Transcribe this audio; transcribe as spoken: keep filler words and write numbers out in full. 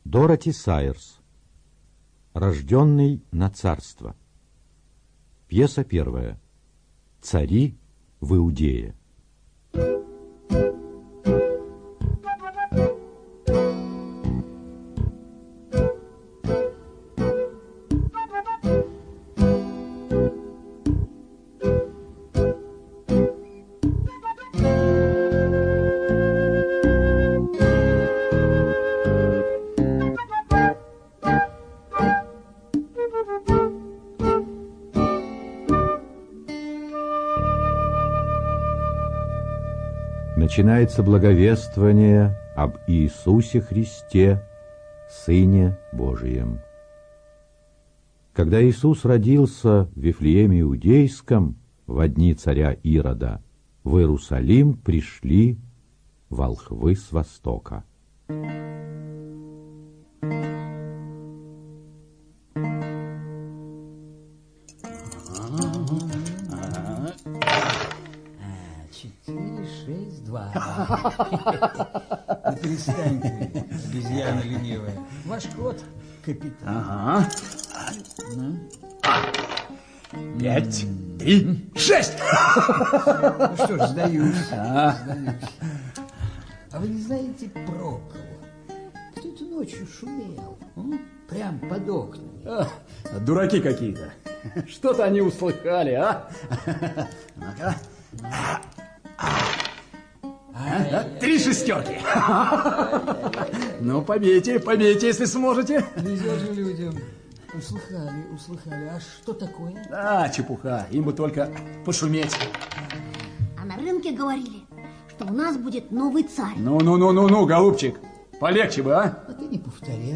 Дороти Сайерс. Рожденный на царство. Пьеса первая. Цари в Иудее. Начинается благовествование об Иисусе Христе, Сыне Божием. Когда Иисус родился в Вифлееме Иудейском во дни царя Ирода, в Иерусалим пришли волхвы с востока. Четыре, шесть, два. Ну, перестань ты, обезьяна ленивая. Ваш кот, капитан. Ага. Ну? Пять, три, шесть. Ну что ж, сдаюсь. сдаюсь. А вы не знаете про кого? Кто-то ночью шумел. М? Прям под окнами. А, дураки какие-то. Что-то они услыхали, а? Ну-ка. А? Три шестерки. Ну, побейте, побейте, если сможете. Везет же людям. Услыхали, услыхали. А что такое? А, чепуха. Им бы только пошуметь. А на рынке говорили, что у нас будет новый царь. Ну-ну-ну-ну-ну, голубчик, полегче бы, а? А ты не повторяй.